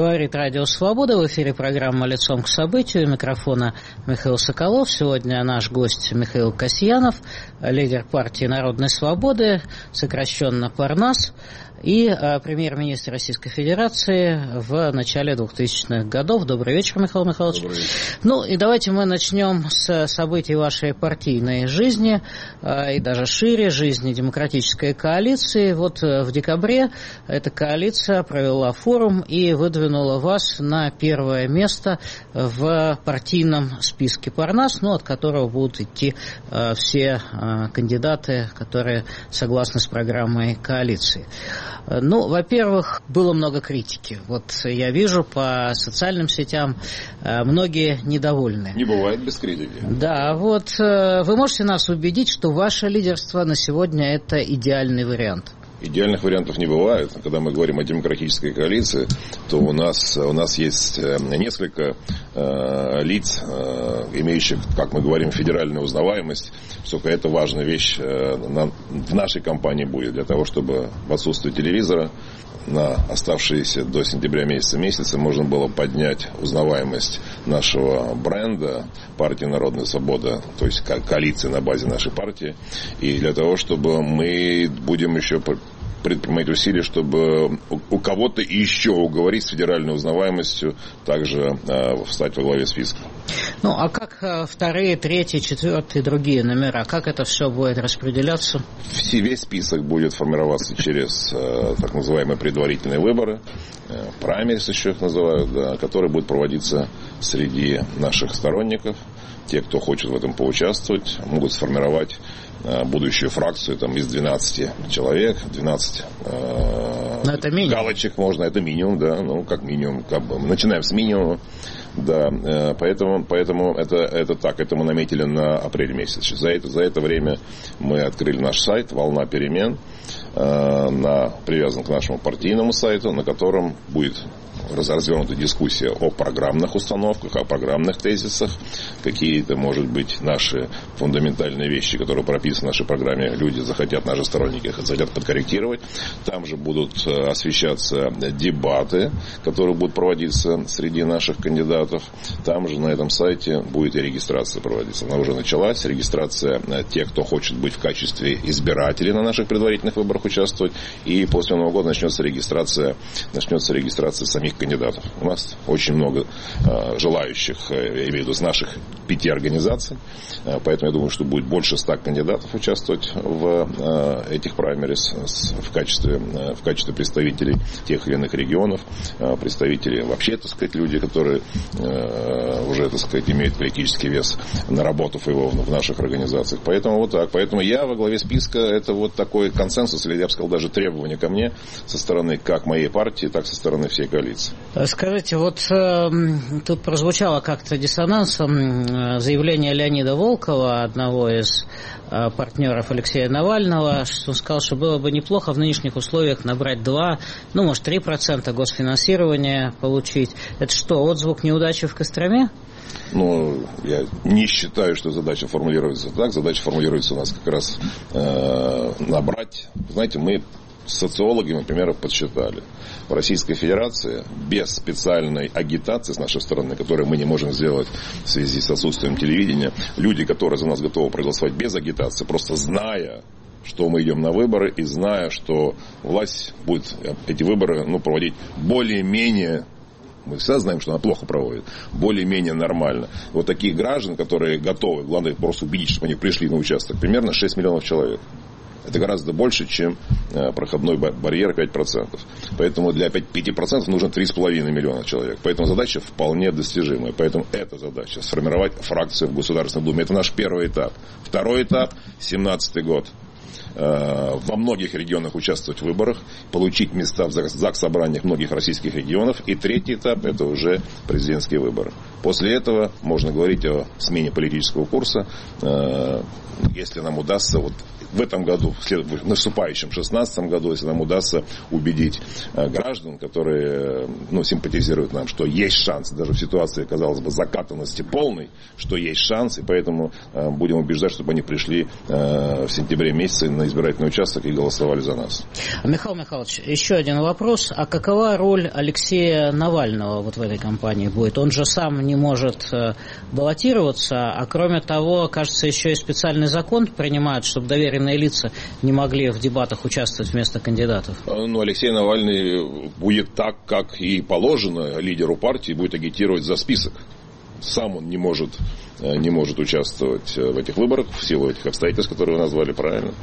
Говорит Радио Свобода. В эфире программа «Лицом к событию». У микрофона Михаил Соколов. Сегодня наш гость Михаил Касьянов, лидер партии Народной Свободы, сокращенно Парнас, и премьер-министр Российской Федерации в начале 2000-х годов. Добрый вечер, Михаил Михайлович. Добрый вечер. Ну и давайте мы начнем с событий вашей партийной жизни, и даже шире, жизни демократической коалиции. Вот в декабре эта коалиция провела форум и выдвинула вас на первое место в партийном списке Парнас, от которого будут идти все кандидаты, которые согласны с программой коалиции. Во-первых, было много критики. Вот я вижу по социальным сетям, многие недовольны. Не бывает без критики. Да, вы можете нас убедить, что ваше лидерство на сегодня – это идеальный вариант? Идеальных вариантов не бывает. Когда мы говорим о демократической коалиции, то у нас есть несколько лиц, имеющих, как мы говорим, федеральную узнаваемость. Только это важная вещь в нашей кампании будет, для того, чтобы в отсутствие телевизора на оставшиеся до сентября месяца можно было поднять узнаваемость нашего бренда партии «Народная свобода», то есть коалиции на базе нашей партии. И для того, чтобы мы будем еще предпринимать усилия, чтобы у кого-то еще уговорить с федеральной узнаваемостью также встать во главе списка. А как вторые, третьи, четвертые, другие номера? Как это все будет распределяться? Весь список будет формироваться через так называемые предварительные выборы, праймерис еще их называют, да, которые будут проводиться среди наших сторонников. Те, кто хочет в этом поучаствовать, могут сформировать будущую фракцию из 12 человек, 12 это галочек можно, это минимум, да, как минимум, начинаем с минимума, да, поэтому это так, это мы наметили на апрель месяц. За это время мы открыли наш сайт «Волна перемен», привязан к нашему партийному сайту, на котором будет развернута дискуссия о программных установках, о программных тезисах, какие-то, может быть, наши фундаментальные вещи, которые прописаны в нашей программе, люди захотят, наши сторонники захотят подкорректировать. Там же будут освещаться дебаты, которые будут проводиться среди наших кандидатов. Там же на этом сайте будет и регистрация проводиться. Она уже началась, регистрация тех, кто хочет быть в качестве избирателей на наших предварительных выборах участвовать, и после Нового года начнется регистрация самих кандидатов. У нас очень много желающих, я имею в виду, из наших 5 организаций, поэтому я думаю, что будет больше 100 кандидатов участвовать в этих праймерис в качестве представителей тех или иных регионов, представителей вообще, люди, которые уже, имеют политический вес, наработав его в наших организациях. Поэтому так. Поэтому я во главе списка, это такой консенсус, или я бы сказал, даже требование ко мне со стороны как моей партии, так и со стороны всей коалиции. Скажите, тут прозвучало как-то диссонансом заявление Леонида Волкова, одного из партнеров Алексея Навального, что он сказал, что было бы неплохо в нынешних условиях набрать 2, может 3% госфинансирования получить. Это что, отзвук неудачи в Костроме? Я не считаю, что задача формулируется так. Задача формулируется у нас как раз набрать. Знаете, мы социологи, например, подсчитали. В Российской Федерации без специальной агитации с нашей стороны, которую мы не можем сделать в связи с отсутствием телевидения, люди, которые за нас готовы проголосовать без агитации, просто зная, что мы идем на выборы, и зная, что власть будет эти выборы проводить более-менее, мы всегда знаем, что она плохо проводит, более-менее нормально. Таких граждан, которые готовы, главное просто убедить, чтобы они пришли на участок, примерно 6 миллионов человек. Это гораздо больше, чем проходной барьер 5%. Поэтому для 5% нужно 3,5 миллиона человек. Поэтому задача вполне достижимая. Поэтому эта задача – сформировать фракцию в Государственной Думе. Это наш первый этап. Второй этап – 2017 год. Во многих регионах участвовать в выборах, получить места в заксобраниях многих российских регионов. И третий этап – это уже президентские выборы. После этого можно говорить о смене политического курса, если нам удастся в этом году, в наступающем 2016 году, если нам удастся убедить граждан, которые симпатизируют нам, что есть шанс, даже в ситуации, казалось бы, закатанности полной, что есть шанс, и поэтому будем убеждать, чтобы они пришли в сентябре месяце на избирательный участок и голосовали за нас. Михаил Михайлович, еще один вопрос. А какова роль Алексея Навального вот в этой кампании будет? Он же сам не может баллотироваться, а кроме того, кажется, еще и специальный закон принимают, чтобы доверенные лица не могли в дебатах участвовать вместо кандидатов. Алексей Навальный будет так, как и положено лидеру партии, будет агитировать за список. Сам он не может участвовать в этих выборах в силу этих обстоятельств, которые вы назвали правильно.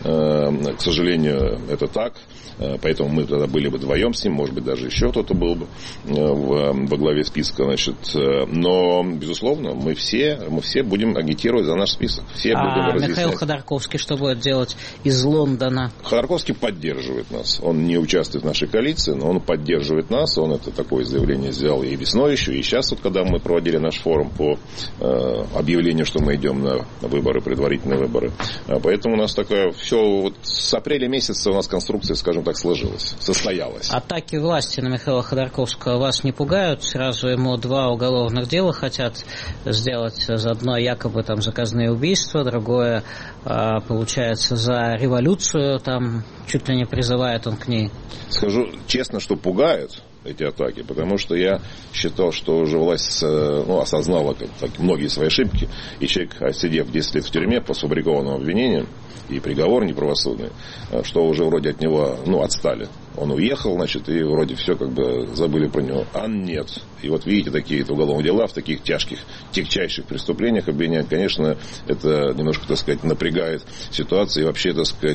К сожалению, это так. Поэтому мы тогда были бы вдвоем с ним, может быть, даже еще кто-то был бы во главе списка. Но, безусловно, мы все будем агитировать за наш список. Все будем разъяснять. Михаил Ходорковский что будет делать из Лондона? Ходорковский поддерживает нас. Он не участвует в нашей коалиции, но он поддерживает нас. Он это такое заявление сделал и весной еще, и сейчас, когда мы проводили наш форум по объявлению, что мы идем на выборы, предварительные выборы. Поэтому у нас такая все с апреля месяца у нас конструкция, скажем так, сложилась, состоялась. Атаки власти на Михаила Ходорковского вас не пугают? Сразу ему 2 уголовных дела хотят сделать. За одно якобы там заказные убийства, другое, получается, за революцию, там чуть ли не призывает он к ней. Скажу честно, что пугают эти атаки, потому что я считал, что уже власть осознала многие свои ошибки, и человек, сидев 10 лет в тюрьме по сфабрикованным обвинениям, и приговор неправосудный, что уже вроде от него отстали. Он уехал, и вроде все забыли про него. А нет. И вот видите, такие уголовные дела в таких тягчайших преступлениях обвиняют. Конечно, это немножко, напрягает ситуацию и вообще,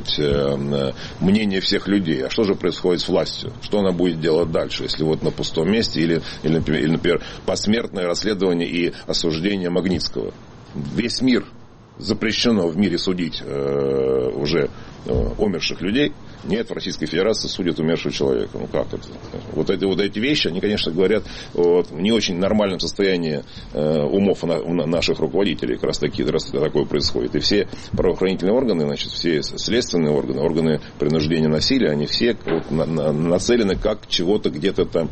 мнение всех людей. А что же происходит с властью? Что она будет делать дальше, если на пустом месте или, например, посмертное расследование и осуждение Магнитского? Весь мир запрещено в мире судить уже умерших людей. Нет, в Российской Федерации судят умершего человека. Как это? Вот эти вещи, они, конечно, говорят о не очень нормальном состоянии умов наших руководителей. Как раз такое происходит. И все правоохранительные органы, все следственные органы принуждения насилия, они все нацелены как чего-то где-то там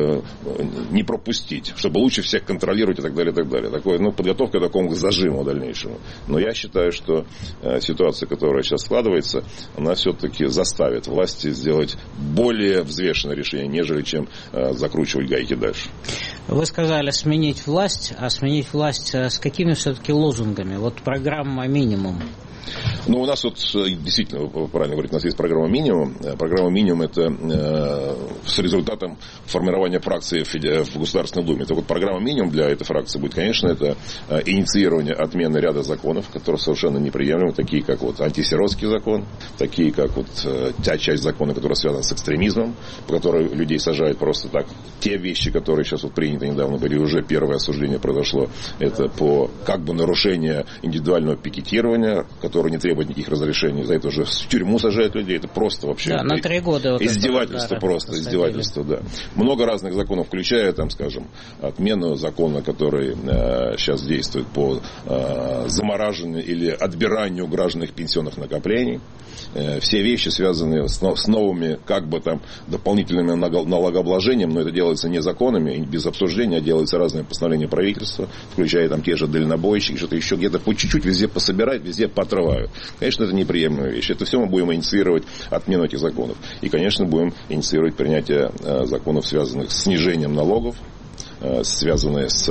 не пропустить, чтобы лучше всех контролировать и так далее, и так далее. Подготовка к такому зажиму дальнейшему. Но я считаю, что ситуация, которая сейчас складывается, она все-таки заставит власти сделать более взвешенное решение, нежели чем закручивать гайки дальше. Вы сказали сменить власть, а сменить власть с какими все-таки лозунгами? Программа «Минимум». У нас действительно, вы правильно говорите, у нас есть программа «Минимум». Программа «Минимум» — это с результатом формирования фракции в Государственной Думе. Это программа «Минимум» для этой фракции будет, конечно, это инициирование отмены ряда законов, которые совершенно неприемлемы, такие как антисиротский закон, такие как та часть закона, которая связана с экстремизмом, по которой людей сажают просто так. Те вещи, которые сейчас приняты недавно были, уже первое осуждение произошло, это по нарушение индивидуального пикетирования, которое не требует никаких разрешений, за это уже в тюрьму сажают людей, это просто вообще на 3 года издевательство, просто издевательство, да. Много разных законов, включая, отмену закона, который сейчас действует по замораживанию или отбиранию гражданных пенсионных накоплений. Все вещи, связанные с новыми дополнительными налогообложениями, но это делается не законами, без обсуждения, а делаются разные постановления правительства, включая те же дальнобойщики, что-то еще где-то по чуть-чуть везде пособирают, везде поотрывают. Конечно, это неприемлемая вещь. Это все мы будем инициировать отмену этих законов. И, конечно, будем инициировать принятие законов, связанных с снижением налогов, связанные с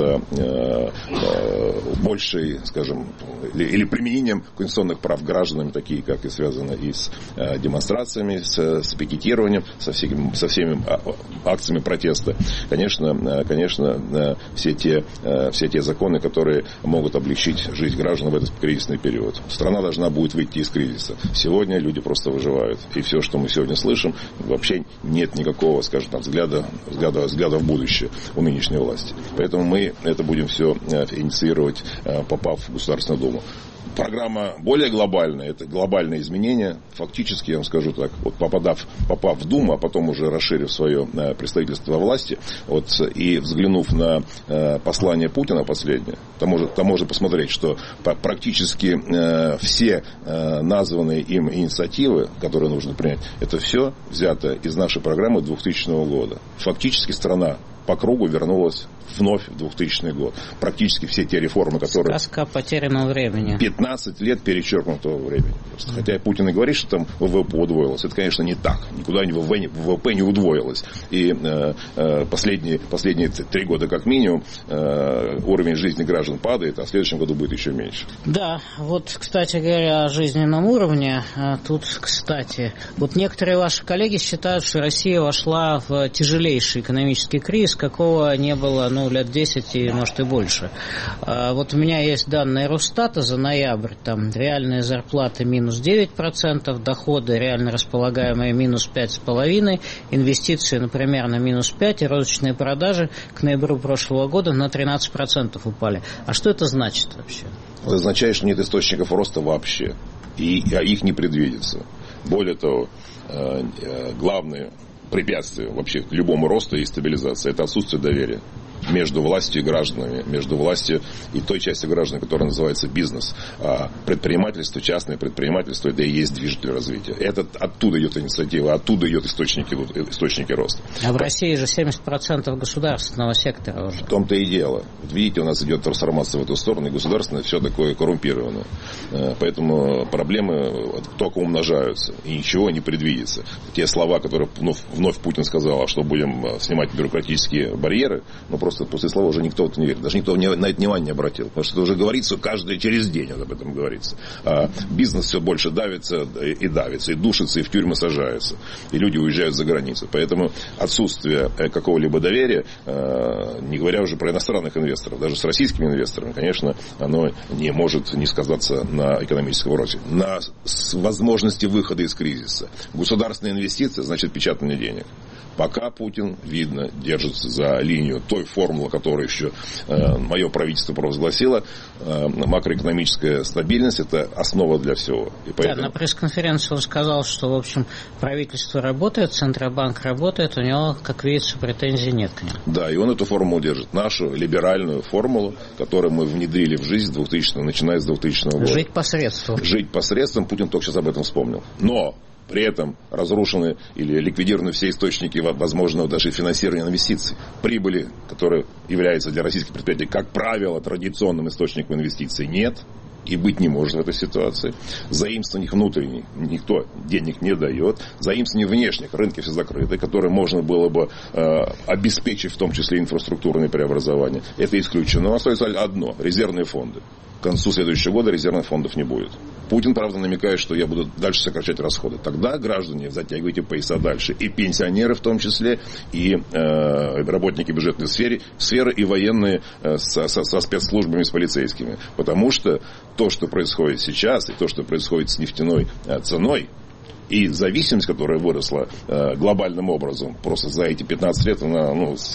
большей, или применением конституционных прав гражданами, такие как и связаны и с демонстрациями, с пикетированием, со всеми акциями протеста. Конечно, все те законы, которые могут облегчить жизнь граждан в этот кризисный период. Страна должна будет выйти из кризиса. Сегодня люди просто выживают. И все, что мы сегодня слышим, вообще нет никакого, взгляда в будущее у нынешней власти. Поэтому мы это будем все инициировать, попав в Государственную Думу. Программа более глобальная, это глобальные изменения. Фактически, я вам скажу так, вот попав в Думу, а потом уже расширив свое представительство во власти, вот, и взглянув на послание Путина последнее, там можно посмотреть, что практически все названные им инициативы, которые нужно принять, это все взято из нашей программы 2000 года. Фактически страна по кругу вернулась вновь в 2000 год. Практически все те реформы, которые... Сказка потерянного времени. 15 лет перечеркнутого времени. Хотя Путин и говорит, что там ВВП удвоилось. Это, конечно, не так. Никуда ВВП не удвоилось. И последние 3 года как минимум уровень жизни граждан падает, а в следующем году будет еще меньше. Да, вот, кстати говоря, о жизненном уровне. Тут, кстати, вот некоторые ваши коллеги считают, что Россия вошла в тяжелейший экономический кризис, какого не было, лет 10 и, может, и больше. Вот у меня есть данные Росстата за ноябрь. Там реальные зарплаты минус 9%, доходы реально располагаемые минус 5,5%, инвестиции, например, на минус 5%, и розничные продажи к ноябрю прошлого года на 13% упали. А что это значит вообще? Это означает, что нет источников роста вообще. И их не предвидится. Более того, главное препятствие вообще к любому росту и стабилизации – это отсутствие доверия между властью и гражданами, между властью и той частью граждан, которая называется бизнес. А предпринимательство, частное предпринимательство – это и есть движитель развития. Это оттуда идет инициатива, оттуда идут источники роста. А в России же 70% государственного сектора уже. В том-то и дело. Вот видите, у нас идет трансформация в эту сторону, и государственное все такое коррумпировано. Поэтому проблемы только умножаются, и ничего не предвидится. Те слова, которые вновь Путин сказал, что будем снимать бюрократические барьеры, просто после слова уже никто в это не верит. Даже никто на это внимание не обратил. Потому что это уже говорится каждый через день об этом говорится. А бизнес все больше давится, и душится, и в тюрьмы сажается. И люди уезжают за границу. Поэтому отсутствие какого-либо доверия, не говоря уже про иностранных инвесторов, даже с российскими инвесторами, конечно, оно не может не сказаться на экономическом росте. На возможности выхода из кризиса. Государственные инвестиции, значит, печатание денег. Пока Путин, видно, держится за линию той формулы, которую еще мое правительство провозгласило. Макроэкономическая стабильность – это основа для всего. И поэтому... Да, на пресс-конференции он сказал, что, в общем, правительство работает, Центробанк работает, у него, как видится, претензий нет к нему. Да, и он эту формулу держит. Нашу либеральную формулу, которую мы внедрили в жизнь начиная с 2000 года. Жить посредством. Жить посредством. Путин только сейчас об этом вспомнил. Но... При этом разрушены или ликвидированы все источники возможного даже финансирования инвестиций. Прибыли, которая является для российских предприятий, как правило, традиционным источником инвестиций, нет. И быть не может в этой ситуации. Заимствований внутренних никто денег не дает. Заимствований внешних, рынки все закрыты, которые можно было бы обеспечить, в том числе инфраструктурные преобразования. Это исключено. Остается одно – резервные фонды. К концу следующего года резервных фондов не будет. Путин, правда, намекает, что я буду дальше сокращать расходы. Тогда, граждане, затягивайте пояса дальше. И пенсионеры в том числе, и работники бюджетной сферы, и военные со спецслужбами, с полицейскими. Потому что то, что происходит сейчас, и то, что происходит с нефтяной ценой, и зависимость, которая выросла глобальным образом, просто за эти 15 лет, она с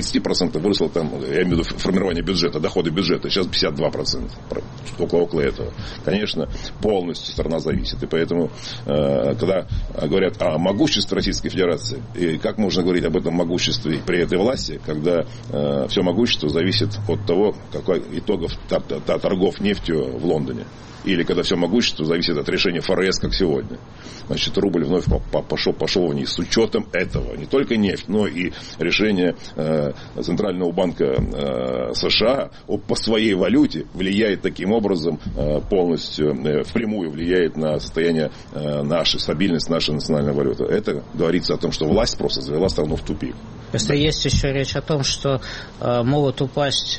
30% выросла, я имею в виду формирование бюджета, доходы бюджета, сейчас 52%, около этого. Конечно, полностью страна зависит. И поэтому, когда говорят о могуществе Российской Федерации, и как можно говорить об этом могуществе при этой власти, когда все могущество зависит от того, какой итогов торгов нефтью в Лондоне. Или когда все могущество зависит от решения ФРС, как сегодня. Значит, рубль вновь пошел вниз. С учетом этого не только нефть, но и решение Центрального банка США по своей валюте влияет таким образом полностью, впрямую влияет на состояние нашей, стабильность нашей национальной валюты. Это говорится о том, что власть просто завела страну в тупик. Просто есть еще речь о том, что может упасть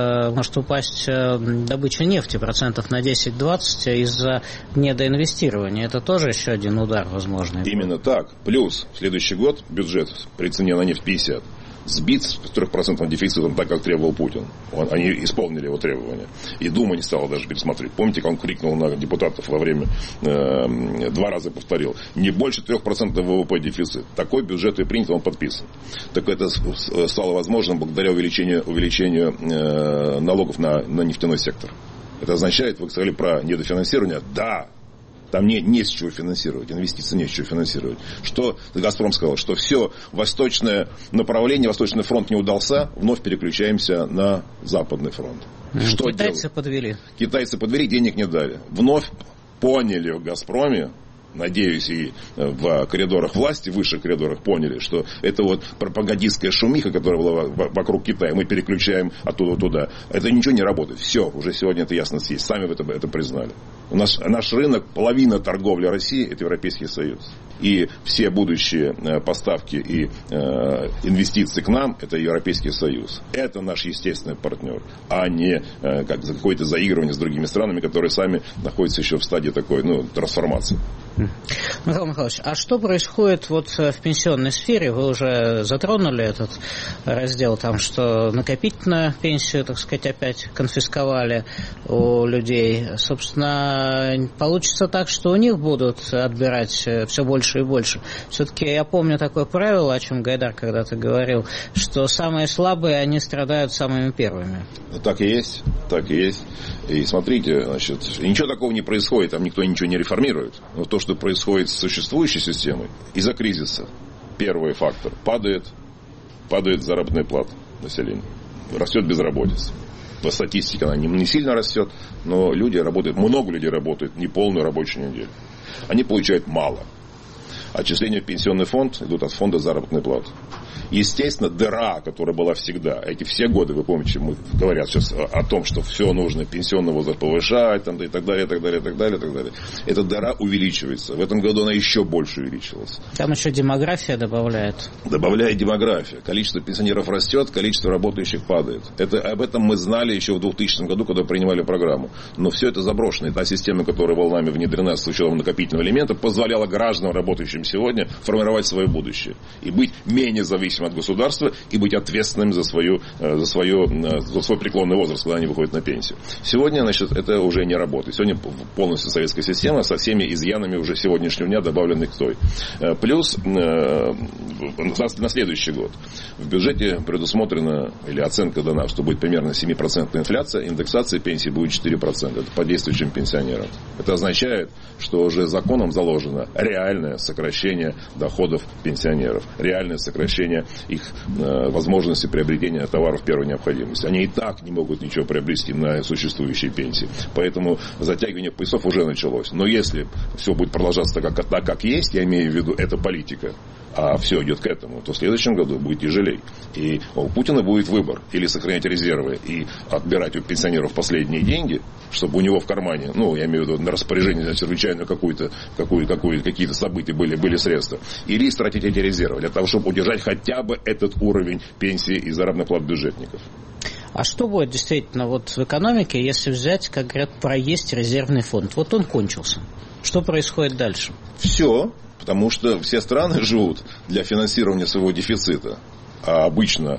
добыча нефти процентов на 10-20 из-за недоинвестирования. Это тоже еще один удар возможный. Именно так. Плюс в следующий год бюджет при цене на нефть 50 сбит с 3% дефицитом, так как требовал Путин. Они исполнили его требования. И Дума не стала даже пересмотреть. Помните, как он крикнул на депутатов во время, 2 раза повторил, не больше 3% ВВП дефицит. Такой бюджет и принят, он подписан. Так это стало возможным благодаря увеличению налогов на нефтяной сектор. Это означает, вы сказали про недофинансирование. Да, там не с чего финансировать, инвестиции не с чего финансировать. Что «Газпром» сказал, что все, восточное направление, Восточный фронт не удался, вновь переключаемся на Западный фронт. Что китайцы подвели. Китайцы подвели, денег не дали. Вновь поняли в «Газпроме», надеюсь, и в коридорах власти, в высших коридорах поняли, что это вот пропагандистская шумиха, которая была вокруг Китая, мы переключаем оттуда туда. Это ничего не работает. Все, уже сегодня это ясно есть. Сами это признали. Наш рынок, половина торговли России – это Европейский Союз. И все будущие поставки и инвестиции к нам – это Европейский Союз. Это наш естественный партнер, а не какое-то заигрывание с другими странами, которые сами находятся еще в стадии такой трансформации. Михаил Михайлович, а что происходит вот в пенсионной сфере? Вы уже затронули этот раздел, там, что накопительную пенсию, так сказать, опять конфисковали у людей. Собственно, получится так, что у них будут отбирать все больше и больше. Все-таки я помню такое правило, о чем Гайдар когда-то говорил, что самые слабые, они страдают самыми первыми. Так и есть, так и есть. И смотрите, значит, ничего такого не происходит, там никто ничего не реформирует. Но то, что происходит с существующей системой, из-за кризиса, первый фактор, падает заработная плата населения, растет безработица. По статистике она не сильно растет, но люди работают, много людей работают неполную рабочую неделю. Они получают мало. Отчисления в пенсионный фонд идут от фонда заработной платы. Естественно, дыра, которая была всегда, эти все годы, вы помните, говорят сейчас о том, что все нужно пенсионный возраст повышать, там, и так далее, и так далее, и так далее, и так далее. Эта дыра увеличивается. В этом году она еще больше увеличилась. Там еще демография добавляет. Добавляет демография. Количество пенсионеров растет, количество работающих падает. Об этом мы знали еще в 2000 году, когда принимали программу. Но все это заброшено. И та система, которая волнами внедрена с учетом накопительного элемента, позволяла гражданам, работающим сегодня, формировать свое будущее. И быть менее зависимым от государства и быть ответственным за свой преклонный возраст, когда они выходят на пенсию. Сегодня, значит, это уже не работает. Сегодня полностью советская система со всеми изъянами уже сегодняшнего дня, добавленных к той. Плюс на следующий год в бюджете предусмотрена, или оценка дана, что будет примерно 7% инфляция, индексация пенсии будет 4%. Это по действующим пенсионерам. Это означает, что уже законом заложено реальное сокращение доходов пенсионеров, реальное сокращение их возможности приобретения товаров первой необходимости. Они и так не могут ничего приобрести на существующие пенсии. Поэтому затягивание поясов уже началось. Но если все будет продолжаться так, как есть, я имею в виду, это политика, а все идет к этому, то в следующем году будет тяжелее. И у Путина будет выбор: или сохранять резервы и отбирать у пенсионеров последние деньги, чтобы у него в кармане, я имею в виду на распоряжение на чрезвычайно какие-то события были средства, или тратить эти резервы для того, чтобы удержать хотя бы этот уровень пенсии и заработных плат бюджетников. А что будет действительно в экономике, если взять, как говорят, проесть резервный фонд? Вот он кончился. Что происходит дальше? Все, потому что все страны живут для финансирования своего дефицита. А обычно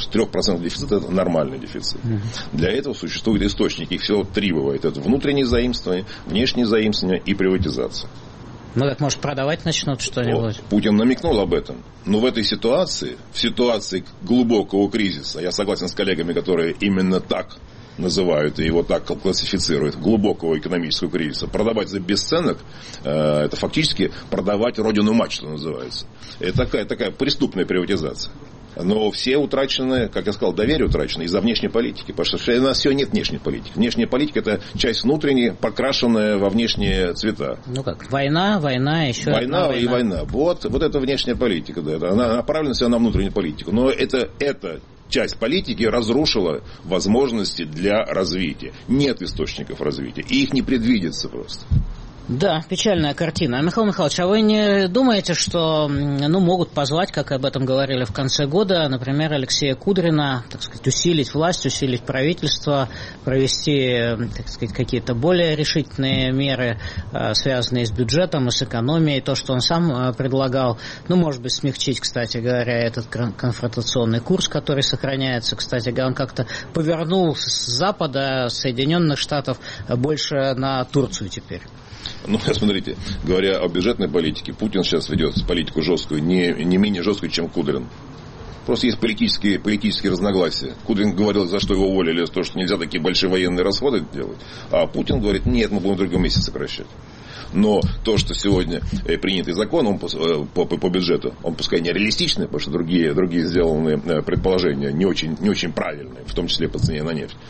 3% дефицита – это нормальный дефицит. Для этого существуют источники. Их всего 3 бывает. Это внутренние заимствования, внешние заимствования и приватизация. Так, может, продавать начнут что-нибудь? Путин намекнул об этом. Но в этой ситуации, в ситуации глубокого кризиса, я согласен с коллегами, которые именно так называют и его так классифицируют, глубокого экономического кризиса, продавать за бесценок, это фактически продавать родину-мать, что называется. Это такая преступная приватизация. Но все утрачены, как я сказал, доверие утрачено из-за внешней политики. Потому что у нас все нет внешней политики. Внешняя политика – это часть внутренняя, покрашенная во внешние цвета. Война, еще одна война. Война. Вот это внешняя политика. Да. Она направлена всегда на внутреннюю политику. Но эта часть политики разрушила возможности для развития. Нет источников развития. И их не предвидится просто. Да, печальная картина. Михаил Михайлович, а вы не думаете, что могут позвать, как об этом говорили в конце года, например, Алексея Кудрина, так сказать, усилить власть, усилить правительство, провести, так сказать, какие-то более решительные меры, связанные с бюджетом и с экономией, то, что он сам предлагал, может быть, смягчить, кстати говоря, этот конфронтационный курс, который сохраняется. Кстати говоря, он как-то повернул с Запада, Соединенных Штатов, больше на Турцию теперь. Смотрите, говоря о бюджетной политике, Путин сейчас ведет политику жесткую, не менее жесткую, чем Кудрин. Просто есть политические разногласия. Кудрин говорил, за что его уволили, за то, что нельзя такие большие военные расходы делать. А Путин говорит, нет, мы будем в другом месяце сокращать. Но то, что сегодня принятый закон он по бюджету, он пускай не реалистичный, потому что другие сделанные предположения не очень правильные, в том числе по цене на нефть.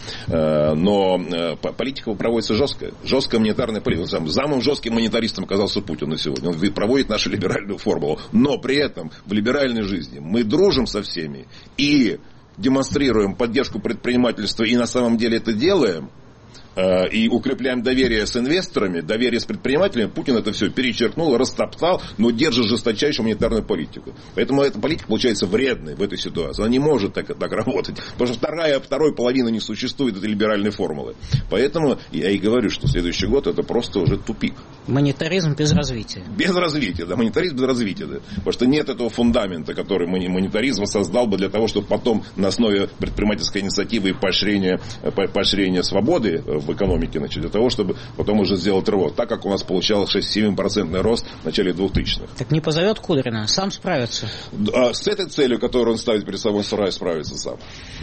Но политика проводится жесткая. Жесткая монетарная политика. Самым жестким монетаристом оказался Путин на сегодня. Он проводит нашу либеральную формулу. Но при этом в либеральной жизни мы дружим со всеми и демонстрируем поддержку предпринимательства, и на самом деле это делаем, и укрепляем доверие с инвесторами, доверие с предпринимателями. Путин это все перечеркнул, растоптал, но держит жесточайшую монетарную политику. Поэтому эта политика получается вредной в этой ситуации. Она не может так работать. Потому что второй половины не существует этой либеральной формулы. Поэтому я и говорю, что следующий год это просто уже тупик. Монетаризм без развития. Без развития, да. Монетаризм без развития, да. Потому что нет этого фундамента, который монетаризм создал бы для того, чтобы потом на основе предпринимательской инициативы и поощрения свободы в экономике, значит, для того, чтобы потом уже сделать рывок. Так как у нас получалось 6-7% рост в начале 2000-х. Так не позовет Кудрина, сам справится. С этой целью, которую он ставит перед собой, справится сам.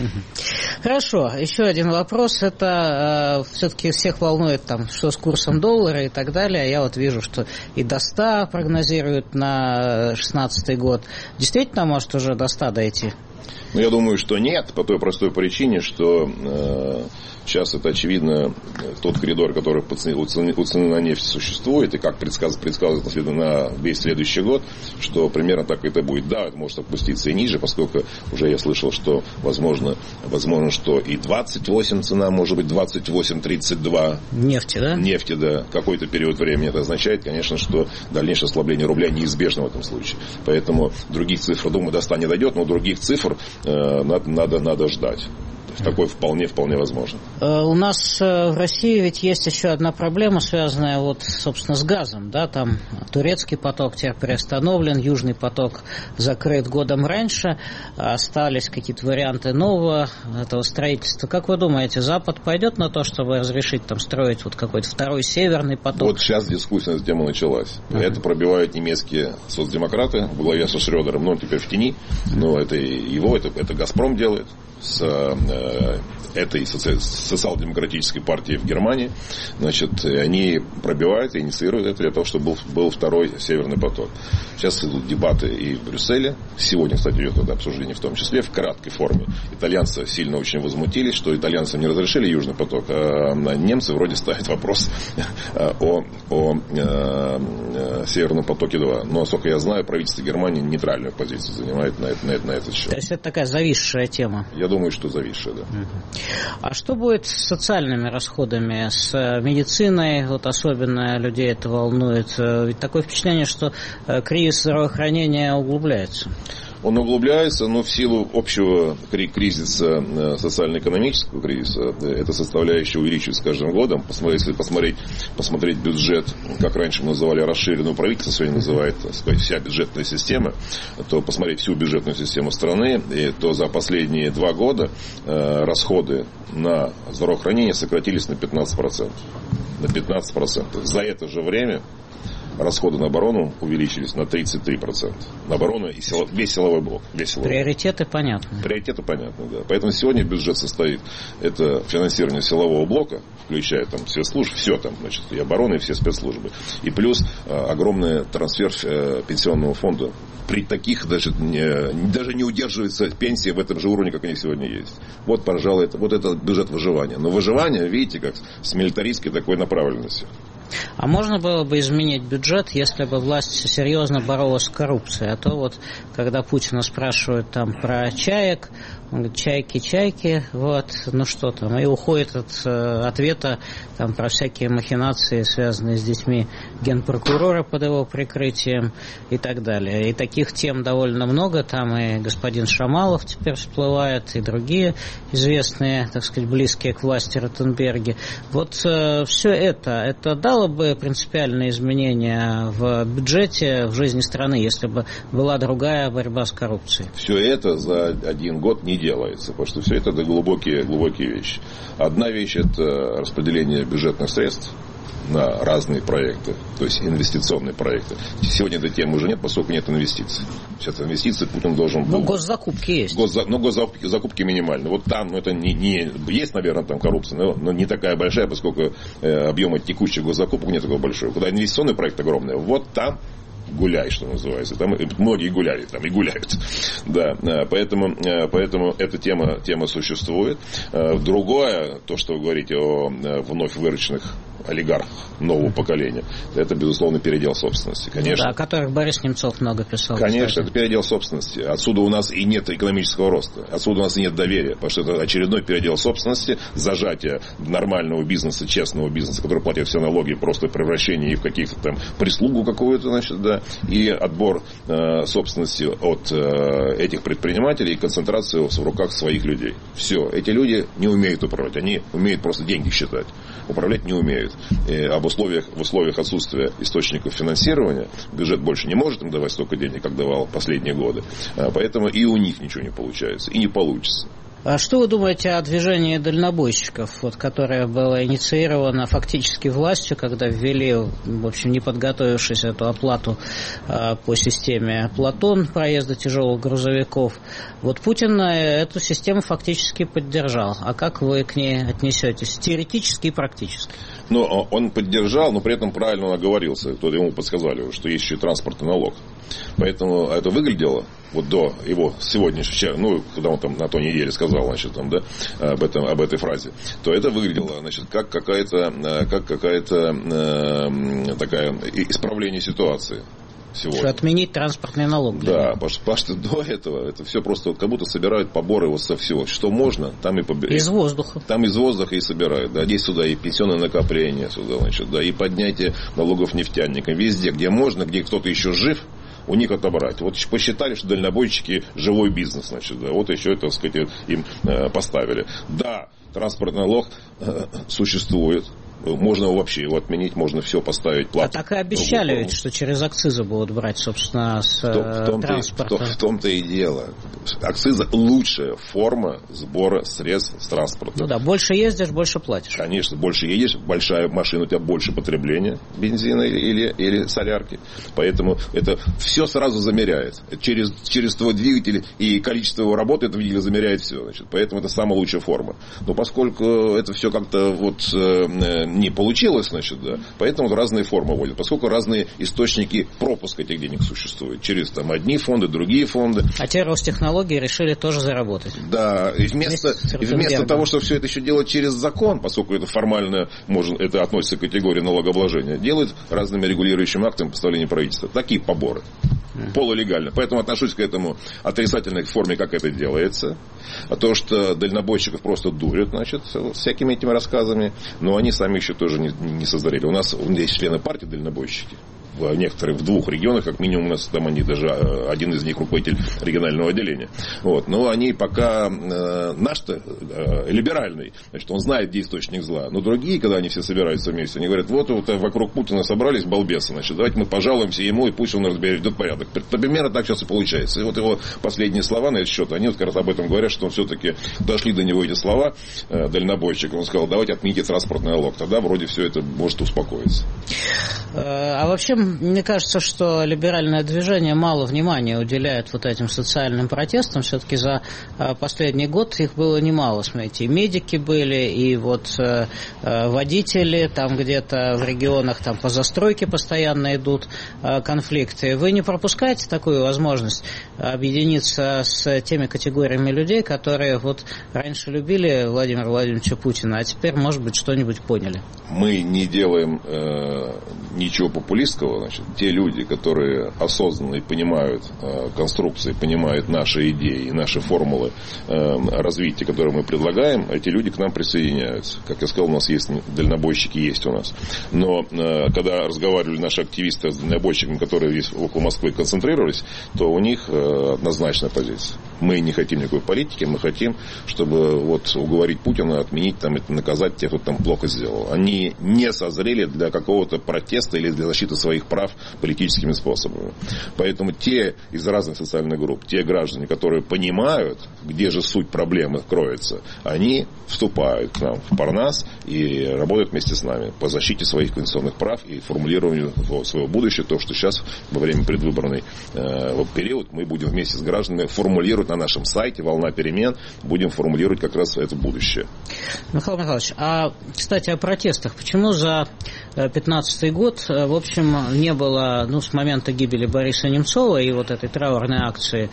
Хорошо. Еще один вопрос. Это все-таки всех волнует, там, что с курсом доллара и так далее. Я вот вижу, что и до 100 прогнозируют на 2016 год. Действительно может уже до 100 дойти? Ну, я думаю, что нет, по той простой причине, что сейчас это, очевидно, тот коридор, который у цены на нефть существует, и как предсказывает на весь следующий год, что примерно так это будет. Да, это может опуститься и ниже, поскольку уже я слышал, что возможно, что и 28 цена, может быть, 28-32. Нефти, да? Нефти, да. Какой-то период времени. Это означает, конечно, что дальнейшее ослабление рубля неизбежно в этом случае. Поэтому других цифр, думаю, до 100 не дойдет, но других цифр надо ждать. Такое вполне возможно. У нас в России ведь есть еще одна проблема, связанная вот, собственно, с газом. Да? Там турецкий поток теперь приостановлен, южный поток закрыт годом раньше. Остались какие-то варианты нового этого строительства. Как вы думаете, Запад пойдет на то, чтобы разрешить там строить вот какой-то второй северный поток? Вот сейчас дискуссия на эту тему началась. Это пробивают немецкие соцдемократы в главе со Шрёдером. Но он теперь в тени. Но это «Газпром» делает с этой социал-демократической партией в Германии. Значит, они пробивают и инициируют это для того, чтобы был второй северный поток. Сейчас идут дебаты и в Брюсселе. Сегодня, кстати, идет это обсуждение в том числе в краткой форме. Итальянцы сильно очень возмутились, что итальянцам не разрешили южный поток, а немцы вроде ставят вопрос о северном потоке 2. Но, насколько я знаю, правительство Германии нейтральную позицию занимает на этот счет. То есть это такая зависшая тема? Я думаю, что зависшая, да. А что будет с социальными расходами, с медициной? Вот особенно людей это волнует. Ведь такое впечатление, что кризис здравоохранения углубляется. Он углубляется, но в силу общего кризиса, социально-экономического кризиса, эта составляющая увеличивается с каждым годом. Если посмотреть бюджет, как раньше мы называли расширенную, правительство сегодня называет, так сказать, вся бюджетная система, то посмотреть всю бюджетную систему страны, то за последние 2 года расходы на здравоохранение сократились на 15%. На 15%. За это же время расходы на оборону увеличились на 33%. На оборону и весь силовой блок. Приоритеты понятны. Приоритеты понятны, да. Поэтому сегодня бюджет состоит, это финансирование силового блока, включая там спецслужб, все там, значит, и обороны, и все спецслужбы. И плюс огромный трансфер пенсионного фонда. При таких даже не удерживается пенсия в этом же уровне, как они сегодня есть. Вот, пожалуй, это бюджет выживания. Но выживание, видите, как с милитаристской такой направленностью. А можно было бы изменить бюджет, если бы власть серьезно боролась с коррупцией? А то вот, когда Путина спрашивают там про чаек, он говорит, чайки, вот, ну что там, и уходит от ответа там про всякие махинации, связанные с детьми генпрокурора под его прикрытием и так далее. И таких тем довольно много, там и господин Шамалов теперь всплывает, и другие известные, так сказать, близкие к власти Ротенберги. Вот все это дало бы принципиальные изменения в бюджете, в жизни страны, если бы была другая борьба с коррупцией? Все это за один год не не делается, потому что все это глубокие вещи. Одна вещь – это распределение бюджетных средств на разные проекты, то есть инвестиционные проекты. Сегодня этой темы уже нет, поскольку нет инвестиций. Сейчас инвестиции Путин должен был... Ну, госзакупки есть. Госзакупки минимальны. Вот там, это не есть, наверное, там коррупция, но не такая большая, поскольку объемы текущих госзакупок не такого большого. Когда инвестиционный проект огромный, вот там гуляй, что называется. Там многие гуляли, там и гуляют. Да, поэтому эта тема существует. Другое, то, что вы говорите о вновь выращенных олигархах нового поколения, это, безусловно, передел собственности. Конечно. Да, о которых Борис Немцов много писал. Конечно, кстати. это передел собственности. Отсюда у нас и нет экономического роста. Отсюда у нас и нет доверия. Потому что это очередной передел собственности, зажатие нормального бизнеса, честного бизнеса, который платит все налоги, просто превращение их в каких-то там прислугу какую-то, значит, да, и отбор собственности от этих предпринимателей и концентрацию в руках своих людей. Все. Эти люди не умеют управлять. Они умеют просто деньги считать. Управлять не умеют. И в условиях отсутствия источников финансирования бюджет больше не может им давать столько денег, как давал последние годы. Поэтому и у них ничего не получается. И не получится. А что вы думаете о движении дальнобойщиков, вот, которое было инициировано фактически властью, когда ввели, в общем, не подготовившись эту оплату по системе Платон проезда тяжелых грузовиков? Вот Путин эту систему фактически поддержал. А как вы к ней отнесетесь теоретически и практически? Ну, он поддержал, но при этом правильно оговорился. То ему подсказали, что есть еще и транспортный налог. Поэтому это выглядело вот до его сегодняшнего, ну, когда он там на той неделе сказал, значит, там, да, об этой фразе, то это выглядело, значит, как какая-то такая исправление ситуации. Сегодня. Что отменить транспортный налог. Да, потому что до этого это все просто как будто собирают поборы вот со всего. Что можно, там и поберут. Из воздуха. Там из воздуха и собирают. Да. Здесь сюда и пенсионное накопление, сюда, значит, да, и поднятие налогов нефтяникам. Везде, где можно, где кто-то еще жив, у них отобрать. Вот посчитали, что дальнобойщики живой бизнес, значит, да, вот еще, так сказать, им поставили. Да, транспортный налог существует. Можно вообще его отменить, можно все поставить плату. А так и обещали ведь, что через акцизы будут брать, собственно, с транспорта. В том-то и дело. Акцизы – лучшая форма сбора средств с транспорта. Ну да, больше ездишь, больше платишь. Конечно, больше едешь, большая машина, у тебя больше потребления бензина или солярки. Поэтому это все сразу замеряет. Через твой двигатель и количество его работы это двигатель замеряет все. Значит. Поэтому это самая лучшая форма. Но поскольку это все как-то вот не получилось, значит, да, поэтому разные формы вводят, поскольку разные источники пропуска этих денег существуют. Через там одни фонды, другие фонды. А те Ростехнологии решили тоже заработать. Да, и вместо того, чтобы все это еще делать через закон, поскольку это формально это относится к категории налогообложения, делают разными регулирующими актами постановления правительства. Такие поборы. Полулегально. Поэтому отношусь к этому отрицательной форме, как это делается. А то, что дальнобойщиков просто дурят, значит, всякими этими рассказами, но они сами еще тоже не созрели. У нас есть члены партии дальнобойщики. В двух регионах, как минимум, у нас там они даже один из них руководитель регионального отделения. Вот. Но они пока наш-то либеральный, значит, он знает, где источник зла. Но другие, когда они все собираются вместе, они говорят, вот вокруг Путина собрались балбесы, значит, давайте мы пожалуемся ему, и пусть он разберет порядок. Примерно так сейчас и получается. И вот его последние слова на этот счет, они вот как раз об этом говорят, что он все-таки дошли до него эти слова, дальнобойщик, он сказал, давайте отмените транспортный налог, тогда вроде все это может успокоиться. А вообще, мне кажется, что либеральное движение мало внимания уделяет вот этим социальным протестам. Все-таки за последний год их было немало, смотрите. И медики были, и вот водители, там где-то в регионах там по застройке постоянно идут конфликты. Вы не пропускаете такую возможность объединиться с теми категориями людей, которые вот раньше любили Владимира Владимировича Путина, а теперь, может быть, что-нибудь поняли? Мы не делаем ничего популистского. Значит, те люди, которые осознанно и понимают конструкции, понимают наши идеи и наши формулы развития, которые мы предлагаем, эти люди к нам присоединяются. Как я сказал, у нас есть дальнобойщики, есть у нас. Но когда разговаривали наши активисты с дальнобойщиками, которые здесь около Москвы концентрировались, то у них однозначная позиция. Мы не хотим никакой политики, мы хотим, чтобы вот уговорить Путина отменить там, это, наказать тех, кто там плохо сделал. Они не созрели для какого-то протеста или для защиты своих прав политическими способами. Поэтому те из разных социальных групп, те граждане, которые понимают, где же суть проблемы кроется, они вступают к нам в Парнас и работают вместе с нами по защите своих конституционных прав и формулированию своего будущего. То, что сейчас во время предвыборный период мы будем вместе с гражданами формулировать на нашем сайте «Волна перемен», будем формулировать как раз это будущее. Михаил Михайлович, а, кстати, о протестах. Почему за 2015 год, в общем, не было, с момента гибели Бориса Немцова и вот этой траурной акции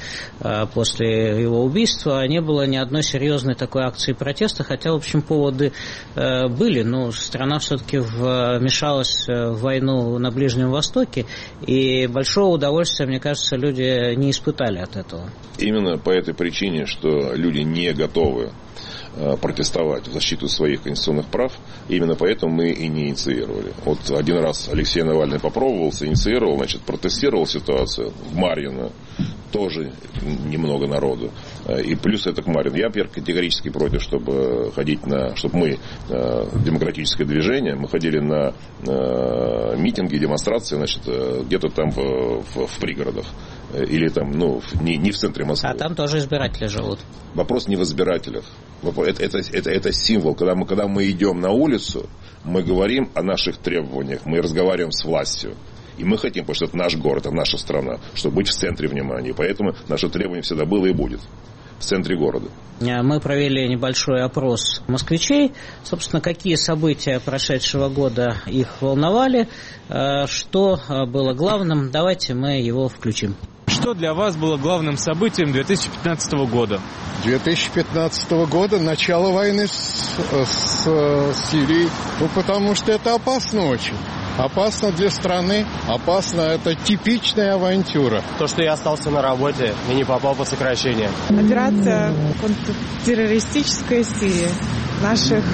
после его убийства, не было ни одной серьезной такой акции протеста, хотя, в общем, поводы были, но страна все-таки вмешалась в войну на Ближнем Востоке, и большого удовольствия, мне кажется, люди не испытали от этого. Именно по этой причине, что люди не готовы протестовать в защиту своих конституционных прав, именно поэтому мы и не инициировали. Вот один раз Алексей Навальный попробовался, инициировал, протестировал ситуацию в Марьино, тоже немного народу. И плюс это к Марьино. Я, например, категорически против, чтобы мы, демократическое движение, мы ходили на митинги, демонстрации, где-то там в пригородах. Или там, не в центре Москвы. А там тоже избиратели живут. Вопрос не в избирателях. Это символ. Когда мы идем на улицу, мы говорим о наших требованиях, мы разговариваем с властью. И мы хотим, потому что это наш город, это наша страна, чтобы быть в центре внимания. Поэтому наше требование всегда было и будет в центре города. Мы провели небольшой опрос москвичей. Собственно, какие события прошедшего года их волновали, что было главным. Давайте мы его включим. Что для вас было главным событием 2015 года? 2015 года начало войны с Сирией. Потому что это опасно очень. Опасно для страны, опасно, это типичная авантюра. То, что я остался на работе и не попал по сокращению. Операция контртеррористическая Сирия наших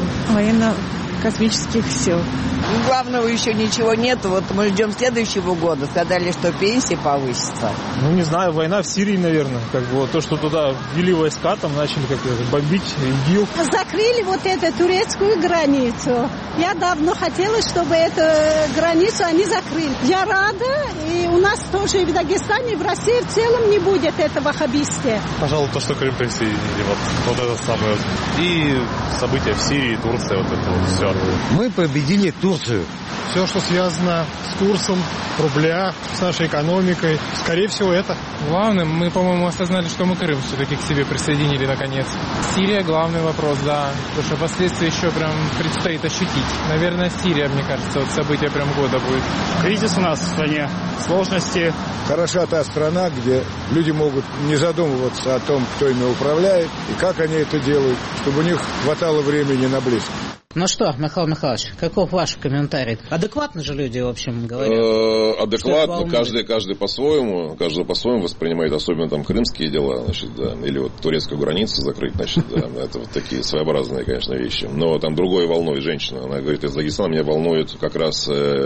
военно-космических сил. Главного еще ничего нет. Вот мы ждем следующего года. Сказали, что пенсии повысятся. Не знаю, война в Сирии, наверное. То, что туда ввели войска, там начали бомбить ИГИЛ. Закрыли вот эту турецкую границу. Я давно хотела, чтобы эту границу они закрыли. Я рада, и у нас тоже и в Дагестане, и в России в целом не будет этого хабисти. Пожалуй, то, что Крым присоединили. Вот это самое. И события в Сирии, Турция, вот это вот все. Мы победили Турцию. Все, что связано с курсом рубля, с нашей экономикой, скорее всего, это. Главным, мы, по-моему, осознали, что мы Крым все-таки к себе присоединили наконец. Сирия — главный вопрос, да. Потому что последствия еще прям предстоит ощутить. Наверное, Сирия, мне кажется, событие прям года будет. Кризис у нас в стране, сложности. Хороша та страна, где люди могут не задумываться о том, кто ими управляет и как они это делают, чтобы у них хватало времени на близких. Ну что, Михаил Михайлович, каков ваш комментарий? Адекватно же люди, в общем, говорят? Адекватно, каждый по-своему воспринимает, особенно там крымские дела, или вот турецкую границу закрыть, это вот такие своеобразные, конечно, вещи. Но там другой волной женщина, она говорит, из Дагестана меня волнует как раз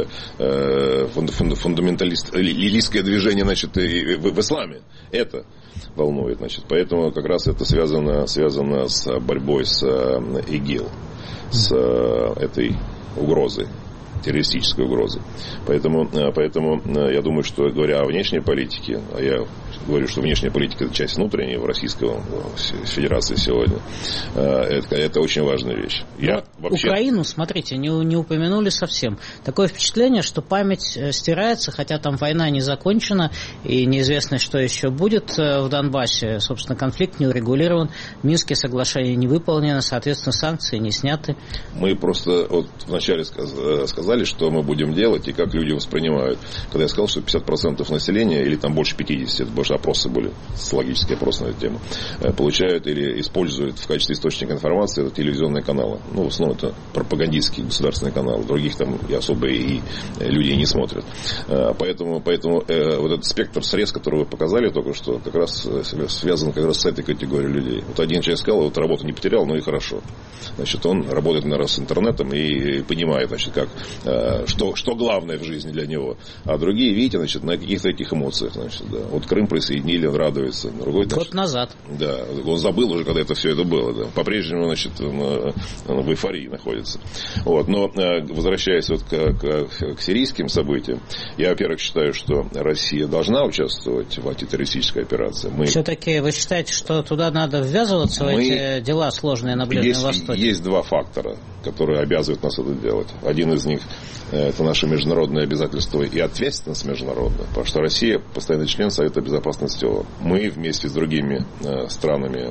фундаменталистское движение, в исламе. Это волнует, поэтому как раз это связано с борьбой с ИГИЛ, с этой угрозой, террористической угрозой. Поэтому я думаю, что, говоря о внешней политике, а я говорю, что внешняя политика – это часть внутренней в Российской Федерации сегодня, это очень важная вещь. Украину, смотрите, не упомянули совсем. Такое впечатление, что память стирается, хотя там война не закончена, и неизвестно, что еще будет в Донбассе. Собственно, конфликт не урегулирован, Минские соглашения не выполнены, соответственно, санкции не сняты. Мы просто вначале сказали, что мы будем делать и как люди воспринимают. Когда я сказал, что 50% населения, или там больше 50%, это больше опросы были, социологические опросы на эту тему, получают или используют в качестве источника информации телевизионные каналы. В основном это пропагандистские государственные каналы. Других там и особо и люди не смотрят. Поэтому вот этот спектр срез, который вы показали только что, как раз связан как раз с этой категорией людей. Вот один человек сказал, работу не потерял, и хорошо. Он работает, наверное, с интернетом и понимает, как что главное в жизни для него. А другие, видите, значит, на каких-то этих эмоциях, значит, да. Вот Крым присоединили, он радуется. Другой, год назад. Да, он забыл уже, когда это все это было. Да. По-прежнему, значит, он в эйфории находится. Вот. Но возвращаясь вот к сирийским событиям, я, во-первых, считаю, что Россия должна участвовать в антитеррористической операции. Все-таки вы считаете, что туда надо ввязываться в эти дела сложные на Ближнем Востоке? Есть два фактора, которые обязывают нас это делать. Один из них – это наше международное обязательство и ответственность международная, потому что Россия постоянный член Совета Безопасности ООН. Мы вместе с другими странами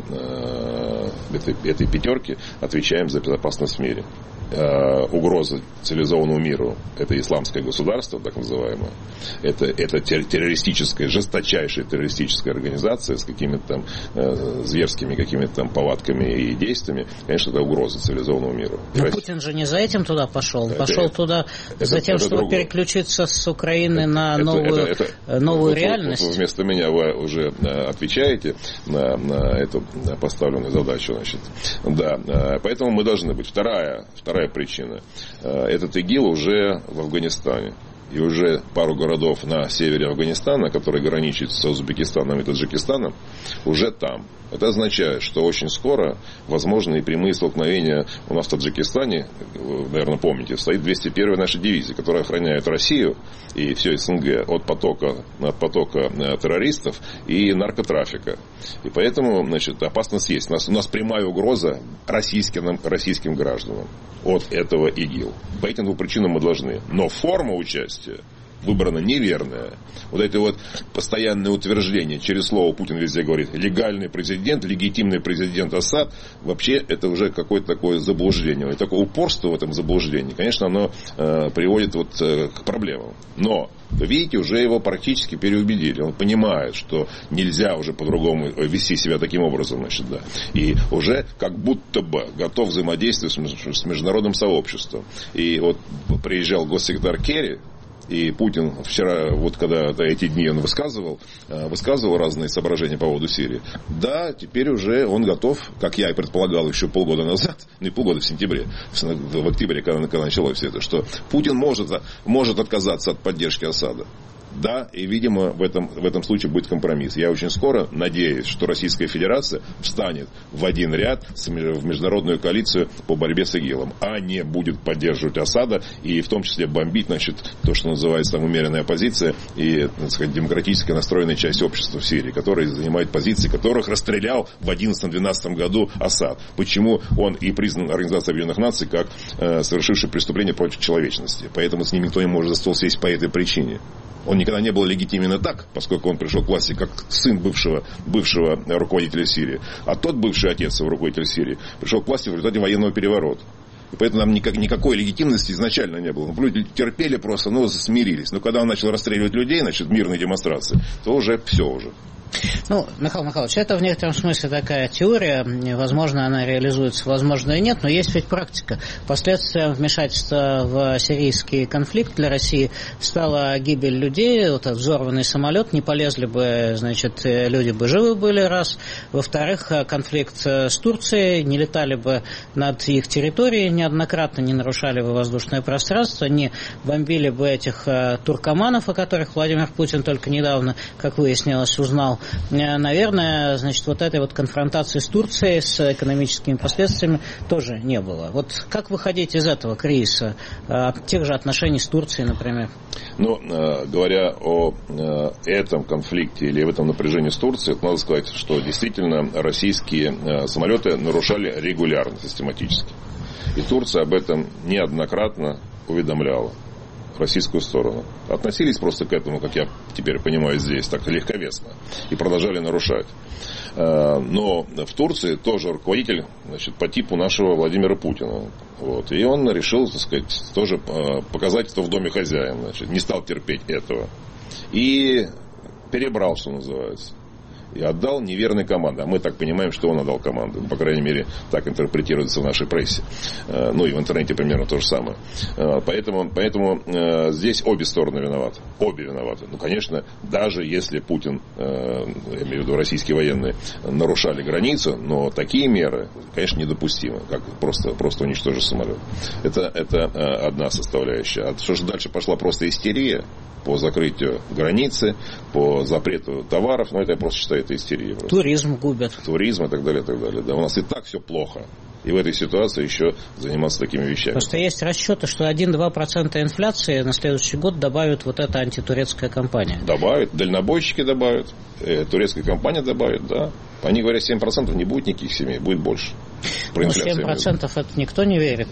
этой пятерки отвечаем за безопасность в мире. Угроза цивилизованному миру – это исламское государство, так называемое. Это террористическая, жесточайшая террористическая организация с какими-то там зверскими какими-то там повадками и действиями. Конечно, это угроза цивилизованному миру. Но Путин же не за этим туда пошел. Пошел туда за тем, чтобы переключиться с Украины на новую реальность. Вместо меня вы уже отвечаете на эту поставленную задачу. Значит. Да, поэтому мы должны быть. Вторая причина. Этот ИГИЛ уже в Афганистане. И уже пару городов на севере Афганистана, которые граничат с Узбекистаном и Таджикистаном, уже там. Это означает, что очень скоро возможны и прямые столкновения у нас в Таджикистане. Вы, наверное, помните, стоит 201-я наша дивизия, которая охраняет Россию и все СНГ от потока террористов и наркотрафика. И поэтому, значит, опасность есть. У нас прямая угроза российским гражданам от этого ИГИЛ. По этим двум причинам мы должны. Но форма участия выбрана неверная. Вот это вот постоянное утверждение, через слово Путин везде говорит, легальный президент, легитимный президент Асад, вообще это уже какое-то такое заблуждение. И такое упорство в этом заблуждении, конечно, оно приводит вот к проблемам. Но, видите, уже его практически переубедили. Он понимает, что нельзя уже по-другому вести себя таким образом, значит, да. И уже как будто бы готов взаимодействовать с международным сообществом. И вот приезжал госсекретарь Керри, и Путин вчера, вот когда эти дни он высказывал разные соображения по поводу Сирии. Да, теперь уже он готов, как я и предполагал еще полгода назад, не полгода, в сентябре, в октябре, когда началось все это, что Путин может отказаться от поддержки Асада. Да, и, видимо, в этом случае будет компромисс. Я очень скоро надеюсь, что Российская Федерация встанет в один ряд в международную коалицию по борьбе с ИГИЛом, а не будет поддерживать Асада и в том числе бомбить, значит, то, что называется там умеренная оппозиция и, так сказать, демократически настроенная часть общества в Сирии, которая занимает позиции, которых расстрелял в 2011-2012 году Асад. Почему он и признан Организацией Объединенных Наций как совершивший преступление против человечности. Поэтому с ним никто не может за стол сесть по этой причине. Он никогда не был легитимен так, поскольку он пришел к власти как сын бывшего руководителя Сирии. А тот бывший отец руководителя Сирии пришел к власти в результате военного переворота. И поэтому нам никакой легитимности изначально не было. Люди терпели просто, смирились. Но когда он начал расстреливать людей, значит, мирные демонстрации, то уже все уже. Михаил Михайлович, это в некотором смысле такая теория, возможно, она реализуется, возможно, и нет, но есть ведь практика. Последствием вмешательства в сирийский конфликт для России стала гибель людей, вот этот взорванный самолет, не полезли бы, значит, люди бы живы были, раз. Во-вторых, конфликт с Турцией, не летали бы над их территорией неоднократно, не нарушали бы воздушное пространство, не бомбили бы этих туркоманов, о которых Владимир Путин только недавно, как выяснилось, узнал. Наверное, значит, вот этой вот конфронтации с Турцией, с экономическими последствиями тоже не было. Вот как выходить из этого кризиса, тех же отношений с Турцией, например? Говоря о этом конфликте или в этом напряжении с Турцией, надо сказать, что действительно российские самолеты нарушали регулярно, систематически. И Турция об этом неоднократно уведомляла российскую сторону. Относились просто к этому, как я теперь понимаю здесь, так легковесно. И продолжали нарушать. Но в Турции тоже руководитель, значит, по типу нашего Владимира Путина. Вот. И он решил, так сказать, тоже показать, кто в доме хозяин. Значит, не стал терпеть этого. И перебрал, что называется. и отдал неверные команды. А мы так понимаем, что он отдал команды. По крайней мере, так интерпретируется в нашей прессе. Ну и в интернете примерно то же самое. Поэтому здесь обе стороны виноваты. Обе виноваты. Ну, конечно, даже если Путин, я имею в виду российские военные, нарушали границу, но такие меры, конечно, недопустимы, как просто уничтожить самолет. Это одна составляющая. А что же дальше пошла просто истерия по закрытию границы, по запрету товаров, но это я просто считаю, это истерия. Просто. Туризм губят. Туризм и так далее, и так далее. Да, у нас и так все плохо. И в этой ситуации еще заниматься такими вещами. Просто есть расчеты, что 1-2% инфляции на следующий год добавит вот эта антитурецкая кампания. Добавит, дальнобойщики добавят, турецкая компания добавит, да. Они говорят, 7% не будет никаких семей, будет больше. Ну, 7% это никто не верит.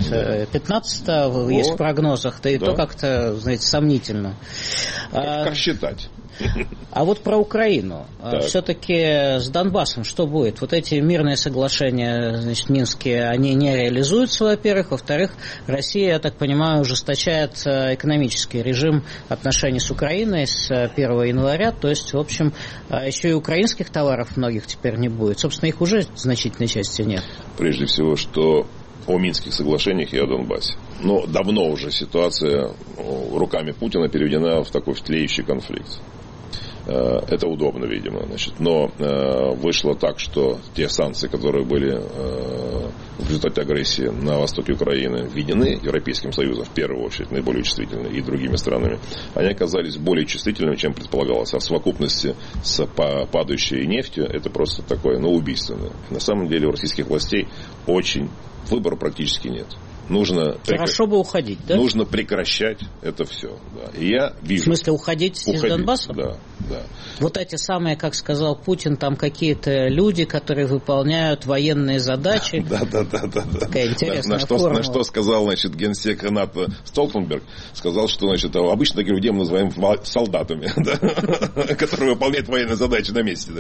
15% есть в прогнозах, да и то как-то, знаете, сомнительно. Как считать? А вот про Украину. Так. Все-таки с Донбассом что будет? Вот эти мирные соглашения, значит, минские, они не реализуются, во-первых. Во-вторых, Россия, я так понимаю, ужесточает экономический режим отношений с Украиной с 1 января. То есть, в общем, еще и украинских товаров многих теперь не будет. Собственно, их уже в значительной части нет. Прежде всего, что о Минских соглашениях и о Донбассе. Но давно уже ситуация руками Путина переведена в такой тлеющий конфликт. Это удобно, видимо. Значит. Но вышло так, что те санкции, которые были в результате агрессии на востоке Украины введены Европейским Союзом, в первую очередь, наиболее чувствительными, и другими странами, они оказались более чувствительными, чем предполагалось. А в совокупности с падающей нефтью это просто такое, убийственное. На самом деле у российских властей выбора практически нет. Хорошо бы уходить, да? Нужно прекращать это все. Да. И я вижу. В смысле, уходить из Донбасса? Да. Вот эти самые, как сказал Путин, там какие-то люди, которые выполняют военные задачи. Да. Такая интересная формула. На что сказал, значит, генсек НАТО Столтенберг, сказал, что, значит, обычно таких людей мы называем солдатами, которые выполняют военные задачи на месте.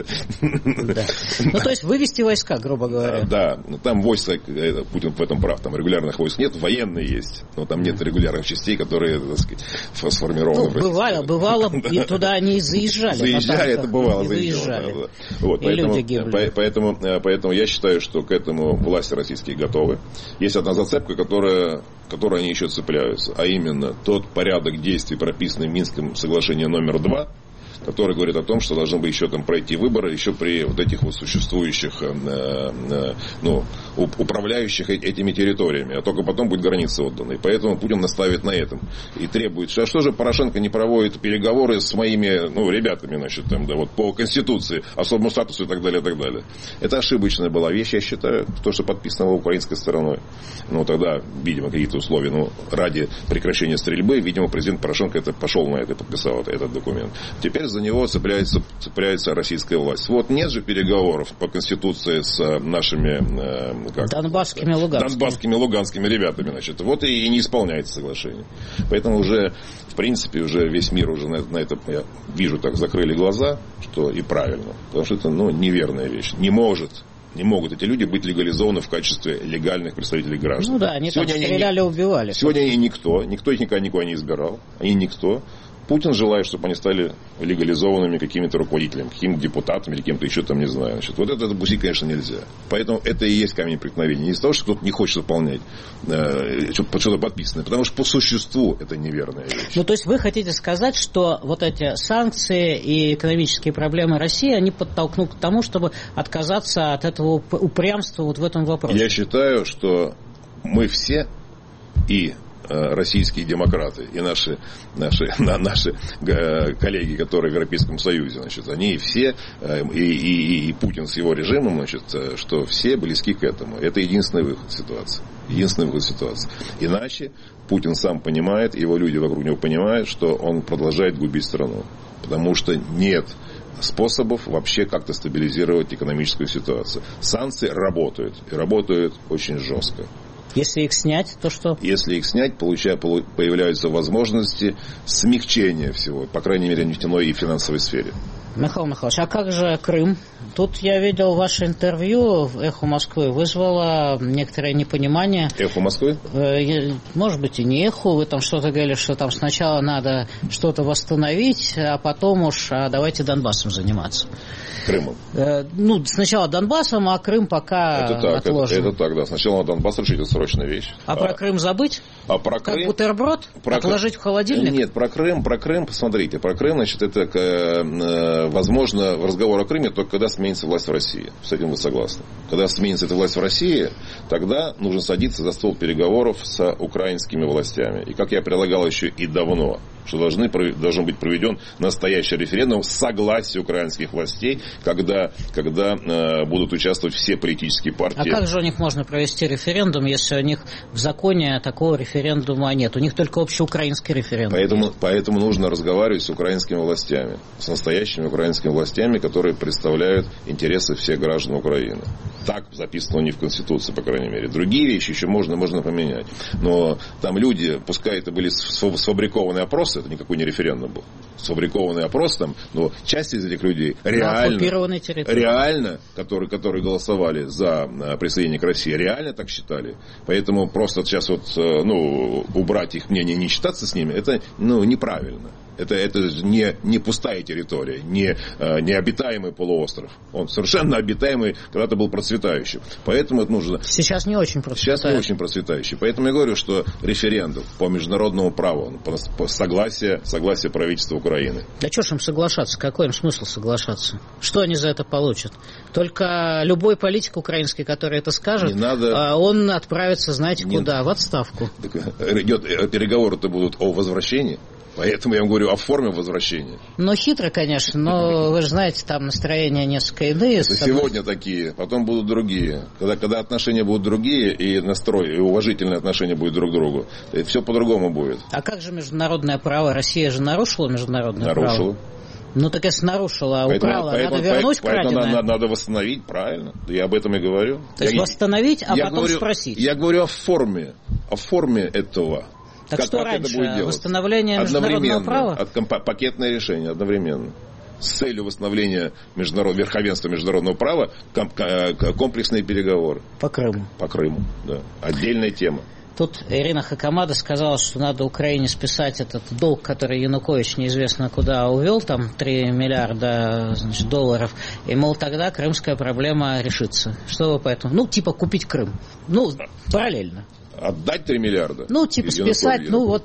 Ну, то есть вывести войска, грубо говоря. Да, там войска, Путин в этом прав, там регулярных войск нет, военные есть, но там нет регулярных частей, которые, так сказать, сформированы. Бывало, и туда они заезжали. Заезжали, это бывало. Заезжали. Вот, люди гибли. Поэтому я считаю, что к этому власти российские готовы. Есть одна зацепка, которой они еще цепляются, а именно тот порядок действий, прописанный в Минском соглашении номер 2, который говорит о том, что должны бы еще там пройти выборы еще при вот этих вот существующих, управляющих этими территориями, а только потом будет граница отдана. И поэтому Путин настаивает на этом и требует, что же Порошенко не проводит переговоры с моими ребятами, значит, там, да, вот, по Конституции, особому статусу и так далее, и так далее. Это ошибочная была вещь, я считаю, то, что подписано украинской стороной. Тогда, видимо, какие-то условия, ради прекращения стрельбы, видимо, президент Порошенко пошел на это и подписал этот документ. Теперь за него цепляется российская власть. Вот нет же переговоров по Конституции с нашими донбасскими и луганскими ребятами. Значит. Вот и не исполняется соглашение. Поэтому уже, в принципе, уже весь мир уже на это, я вижу, так закрыли глаза, что и правильно. Потому что это неверная вещь. Не могут эти люди быть легализованы в качестве легальных представителей граждан. Они там стреляли, убивали. Сегодня они никто их никогда не избирал. Они никто. Путин желает, чтобы они стали легализованными какими-то руководителями, какими-то депутатами или кем-то еще там, не знаю. Значит, вот это допустить, конечно, нельзя. Поэтому это и есть камень преткновения. Не из-за того, что кто-то не хочет выполнять что-то подписанное, потому что по существу это неверная вещь. То есть вы хотите сказать, что вот эти санкции и экономические проблемы России, они подтолкнут к тому, чтобы отказаться от этого упрямства вот в этом вопросе? Я считаю, что мы все и российские демократы и наши коллеги, которые в Европейском Союзе, значит, они все, и Путин с его режимом, значит, что все близки к этому. Это единственный выход из ситуации. Иначе Путин сам понимает, его люди вокруг него понимают, что он продолжает губить страну. Потому что нет способов вообще как-то стабилизировать экономическую ситуацию. Санкции работают. И работают очень жестко. Если их снять, то что? Если их снять, появляются возможности смягчения всего, по крайней мере, в нефтяной и финансовой сфере. Михаил Михайлович, а как же Крым? Тут я видел ваше интервью в «Эхо Москвы», вызвало некоторое непонимание. «Эхо Москвы»? Может быть, и не «Эхо». Вы там что-то говорили, что там сначала надо что-то восстановить, а потом уж давайте Донбассом заниматься. Крымом? Сначала Донбассом, а Крым пока отложим. Это так, да. Сначала на Донбасс решить, это срочная вещь. А про Крым забыть? А про как Крым? Бутерброд? Отложить в холодильник? Нет, про Крым, посмотрите. Про Крым, значит, это возможно разговор о Крыме только когда сменится власть в России. С этим вы согласны? Когда сменится эта власть в России, тогда нужно садиться за стол переговоров с украинскими властями. И как я предлагал еще и давно, что должен быть проведен настоящий референдум с согласия украинских властей, когда будут участвовать все политические партии. А как же у них можно провести референдум, если у них в законе такого референдума нет? У них только общеукраинский референдум. Поэтому нужно разговаривать с украинскими властями, с настоящими украинскими властями, которые представляют интересы всех граждан Украины. Так записано у них в Конституции, по крайней мере. Другие вещи еще можно поменять. Но там люди, пускай это были сфабрикованные опросы, это никакой не референдум был. Сфабрикованный опрос там, но часть из этих людей реально, которые голосовали за присоединение к России, реально так считали. Поэтому просто сейчас убрать их мнение, не считаться с ними, это неправильно. Это не пустая территория, не обитаемый полуостров. Он совершенно обитаемый, когда-то был процветающим. Поэтому это нужно... Сейчас не очень процветающий. Поэтому я говорю, что референдум по международному праву, по согласие правительства Украины. Да что ж им соглашаться? Какой им смысл соглашаться? Что они за это получат? Только любой политик украинский, который это скажет, он отправится, знаете, куда? В отставку. Переговоры-то будут о возвращении. Поэтому я вам говорю о форме возвращения. Хитро, конечно, но вы же знаете, там настроения несколько иные. Сегодня такие, потом будут другие. Когда отношения будут другие, и настрой, и уважительное отношение будет друг к другу, все по-другому будет. А как же международное право? Россия же нарушила международное право? Так если нарушила, украла, надо вернуть краденое. Поэтому надо восстановить, правильно. Я об этом и говорю. То есть восстановить, а потом спросить. Я говорю о форме этого. Так что раньше? Восстановление международного права? Пакетное решение одновременно. С целью восстановления верховенства международного права комплексные переговоры. По Крыму. По Крыму, да. Отдельная тема. Тут Ирина Хакамада сказала, что надо Украине списать этот долг, который Янукович неизвестно куда увел, там 3 миллиарда долларов, и, мол, тогда крымская проблема решится. Что вы по этому? Купить Крым. Параллельно. Отдать 3 миллиарда? Списать,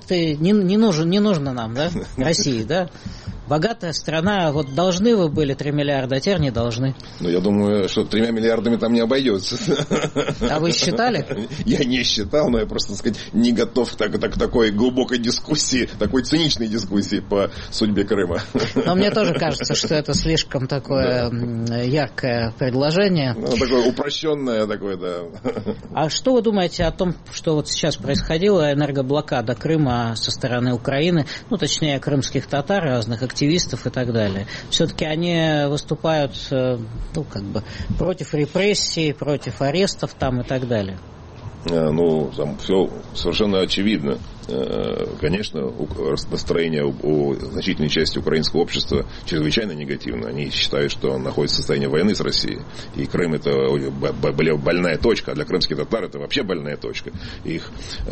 не нужно нам, да, России, да? Богатая страна, должны вы были 3 миллиарда, а теперь не должны. Я думаю, что 3 миллиардами там не обойдется. А вы считали? Я не считал, но я просто, не готов к такой глубокой дискуссии, такой циничной дискуссии по судьбе Крыма. Но мне тоже кажется, что это слишком такое яркое предложение. Такое упрощенное такое, да. А что вы думаете о том, что сейчас происходила энергоблокада Крыма со стороны Украины, точнее, крымских татар, разных активистов и так далее? Все-таки они выступают против репрессий, против арестов там и так далее. Там все совершенно очевидно. Конечно, настроение у значительной части украинского общества чрезвычайно негативно. Они считают, что он находится в состоянии войны с Россией. И Крым — это больная точка, а для крымских татар это вообще больная точка. Их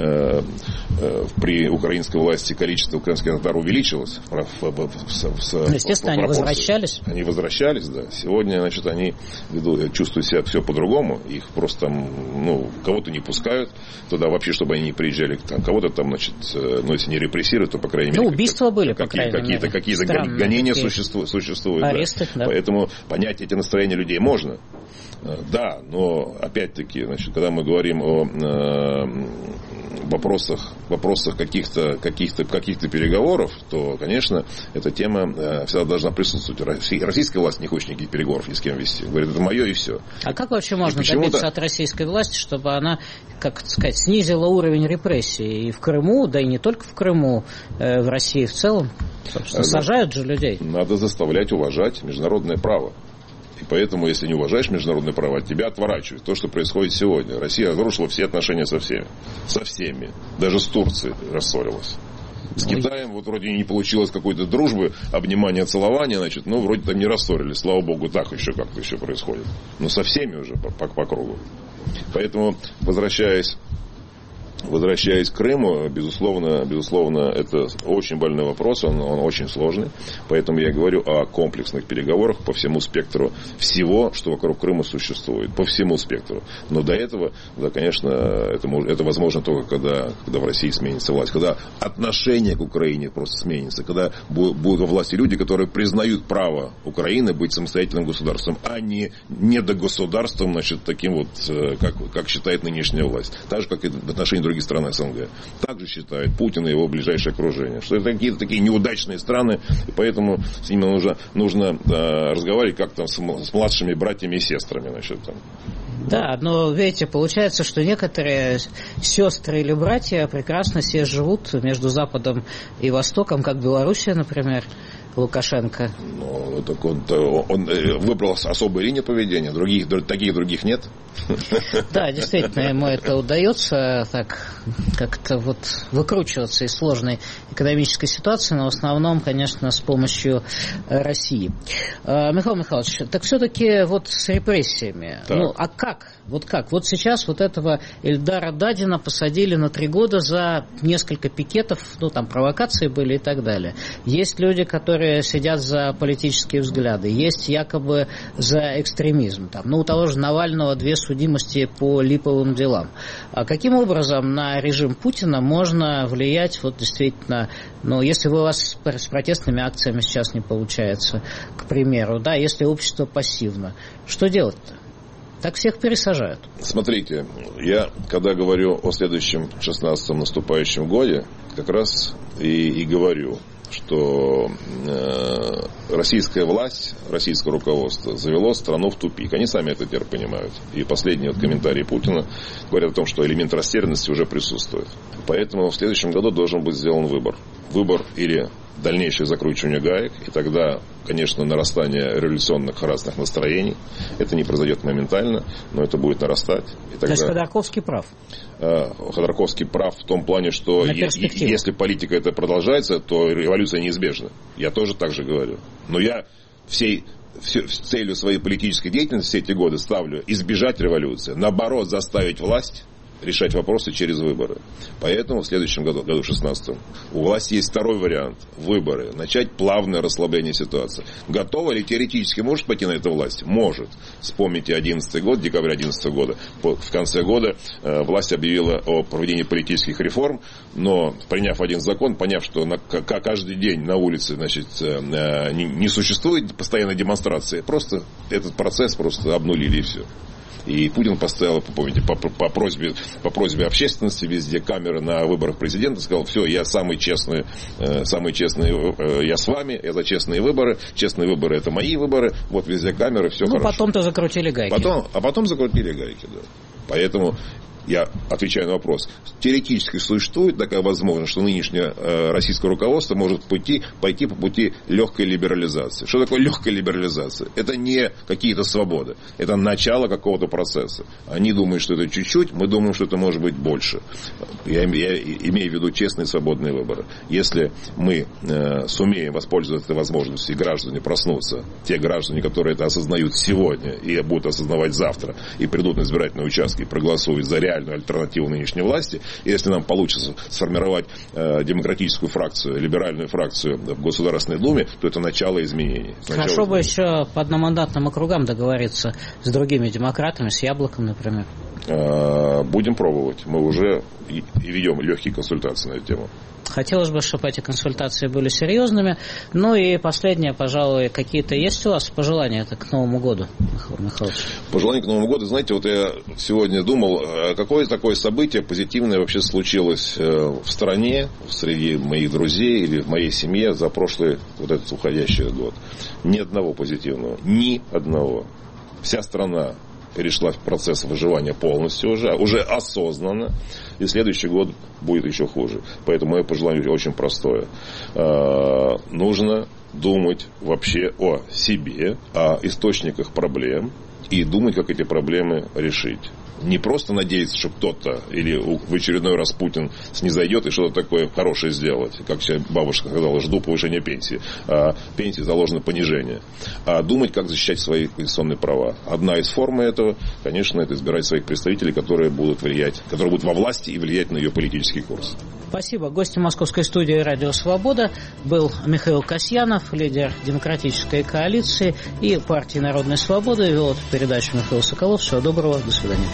при украинской власти количество крымских татар увеличилось. Естественно, они возвращались. Они возвращались, да. Сегодня, они чувствуют себя все по-другому. Их просто кого-то не пускают туда вообще, чтобы они не приезжали. Кого-то там, если не репрессируют, то, по крайней мере... убийства были, по крайней мере. Какие-то гонения существуют. Аресты, да. Поэтому понять эти настроения людей можно. Да, но, опять-таки, когда мы говорим о вопросах каких-то переговоров, то, конечно, эта тема всегда должна присутствовать. Российская власть не хочет никаких переговоров ни с кем вести. Говорит, это мое и все. А как вообще можно добиться от российской власти, чтобы она, снизила уровень репрессий и в Крыму, да и не только в Крыму, в России в целом? Собственно, сажают же людей. Надо заставлять уважать международное право. И поэтому, если не уважаешь международное право, от тебя отворачивают. То, что происходит сегодня. Россия разрушила все отношения со всеми. Со всеми. Даже с Турцией рассорилась. С Китаем вот вроде не получилось какой-то дружбы, обнимания, целования, значит, ну, вроде там не рассорились. Слава богу, так еще как-то еще происходит. Но со всеми уже по кругу. Поэтому, возвращаясь к Крыму, безусловно, это очень больной вопрос, он очень сложный. Поэтому я говорю о комплексных переговорах по всему спектру всего, что вокруг Крыма существует. По всему спектру. Но до этого, да, конечно, это возможно только когда в России сменится власть. Когда отношение к Украине просто сменится. Когда будут во власти люди, которые признают право Украины быть самостоятельным государством, а не недогосударством, значит, таким вот, как считает нынешняя власть. Так же, как и в отношении других стран СНГ. Также считает Путин и его ближайшее окружение. Что это какие-то такие неудачные страны, и поэтому с ними нужно разговаривать как там с младшими братьями и сестрами. Значит, там. Да, но видите, получается, что некоторые сестры или братья прекрасно себе живут между Западом и Востоком, как Белоруссия, например, Лукашенко. Ну, так он выбрал особую линию поведения, таких других нет. Да, действительно, ему это удается так как-то вот выкручиваться из сложной экономической ситуации, но в основном, конечно, с помощью России. Михаил Михайлович, так все-таки вот с репрессиями. Так. Ну, а как? Вот как? Вот сейчас вот этого Эльдара Дадина посадили на 3 года за несколько пикетов, ну, там провокации были и так далее. Есть люди, которые сидят за политические взгляды, есть якобы за экстремизм. Там, ну, у того же Навального 2 судимости по липовым делам. А каким образом на режим Путина можно влиять, вот действительно, ну, если у вас с протестными акциями сейчас не получается, к примеру, да, если общество пассивно, что делать-то? Так всех пересажают. Смотрите, я, когда говорю о следующем 16-м наступающем годе, как раз и говорю, что российская власть, российское руководство завело страну в тупик. Они сами это теперь понимают. И последние вот комментарии Путина говорят о том, что элемент растерянности уже присутствует. Поэтому в следующем году должен быть сделан выбор. Выбор или дальнейшее закручивание гаек, и тогда, конечно, нарастание революционных разных настроений. Это не произойдет моментально, но это будет нарастать. И тогда... То есть Ходорковский прав? Ходорковский прав в том плане, что если политика это продолжается, то революция неизбежна. Я тоже так же говорю. Но я целью своей политической деятельности все эти годы ставлю избежать революции. Наоборот, заставить власть решать вопросы через выборы. Поэтому в следующем году, 16-м, у власти есть второй вариант. Выборы. Начать плавное расслабление ситуации. Готова ли теоретически может пойти на эту власть? Может. Вспомните 11 год, декабрь 11 года. В конце года власть объявила о проведении политических реформ, но приняв один закон, поняв, что каждый день на улице, значит, не существует постоянной демонстрации, просто этот процесс просто обнулили и все. И Путин поставил, помните, по просьбе общественности везде камеры на выборах президента, сказал: все, я самый честный, я с вами, я за честные выборы это мои выборы, вот везде камеры, все хорошо. Потом-то закрутили гайки. Потом закрутили гайки, да. Поэтому я отвечаю на вопрос. Теоретически существует такая возможность, что нынешнее российское руководство может пойти по пути легкой либерализации. Что такое легкая либерализация? Это не какие-то свободы. Это начало какого-то процесса. Они думают, что это чуть-чуть, мы думаем, что это может быть больше. Я имею в виду честные свободные выборы. Если мы сумеем воспользоваться этой возможностью, и граждане проснутся, те граждане, которые это осознают сегодня и будут осознавать завтра, и придут на избирательные участки и проголосуют за реальную альтернативу нынешней власти, и если нам получится сформировать демократическую фракцию, либеральную фракцию в Государственной Думе, то это начало изменений. Хорошо бы еще по одномандатным округам договориться с другими демократами, с Яблоком, например. Будем пробовать. Мы уже и ведем легкие консультации на эту тему. Хотелось бы, чтобы эти консультации были серьезными. Ну и последнее, пожалуй, какие-то есть у вас пожелания к Новому году, Михаил Михайлович? Пожелания к Новому году, знаете, вот я сегодня думал, какое такое событие позитивное вообще случилось в стране, среди моих друзей или в моей семье за прошлый вот этот уходящий год. Ни одного позитивного. Ни одного. Вся страна перешла в процесс выживания полностью уже осознанно, и следующий год будет еще хуже. Поэтому мое пожелание очень простое. Нужно думать вообще о себе, о источниках проблем и думать, как эти проблемы решить. Не просто надеяться, что кто-то или в очередной раз Путин снизойдет и что-то такое хорошее сделать. Как бабушка сказала, жду повышения пенсии. А пенсии заложено понижение. А думать, как защищать свои конституционные права. Одна из форм этого, конечно, это избирать своих представителей, которые будут во власти и влиять на ее политический курс. Спасибо. Гостем московской студии «Радио Свобода» был Михаил Касьянов, лидер Демократической коалиции и партии «Народная свобода». Вел эту передачу Михаил Соколов. Всего доброго. До свидания.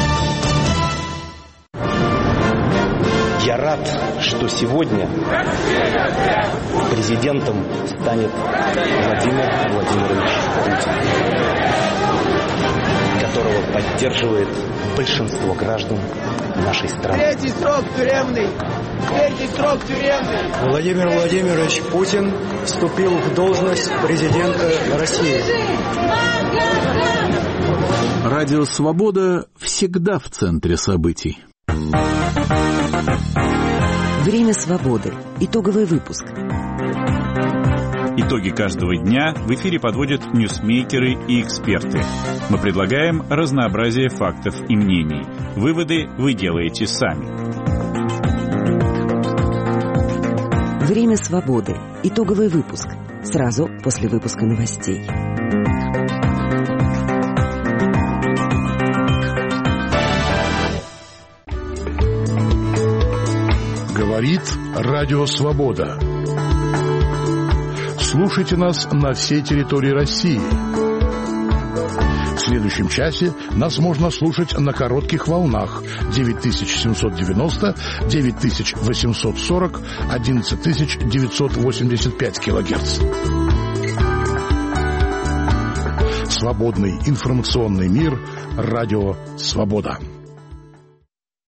Я рад, что сегодня президентом станет Владимир Владимирович Путин, которого поддерживает большинство граждан нашей страны. Третий срок тюремный! Третий срок тюремный! Владимир Владимирович Путин вступил в должность президента России. Радио «Свобода» всегда в центре событий. Время свободы. Итоговый выпуск. Итоги каждого дня в эфире подводят ньюсмейкеры и эксперты. Мы предлагаем разнообразие фактов и мнений. Выводы вы делаете сами. Время свободы. Итоговый выпуск. Сразу после выпуска новостей. Говорит Радио Свобода. Слушайте нас на всей территории России. В следующем часе нас можно слушать на коротких волнах 9790, 9840, 11985 килогерц. Свободный информационный мир. Радио Свобода.